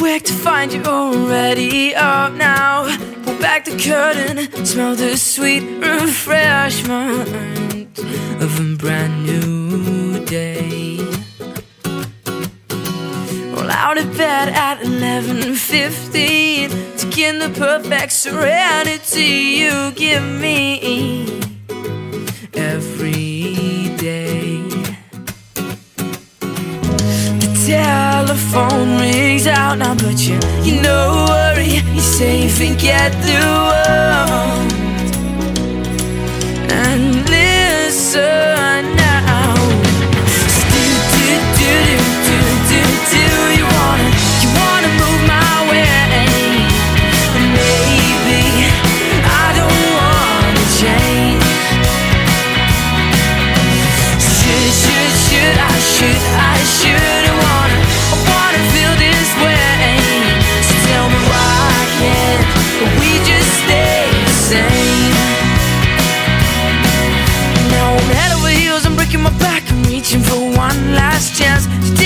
quick to find you already up now. Pull back the curtain, smell the sweet refreshment of a brand new day. Roll out of bed at 11:15 to get the perfect serenity you give me every day. Telephone rings out now, but you no worry, you're safe and get through. And listen now. Do you wanna move my way? Maybe I don't wanna change. Should I wanna feel this way. So tell me why can't we just stay the same? Now I'm head over heels, I'm breaking my back, I'm reaching for one last chance to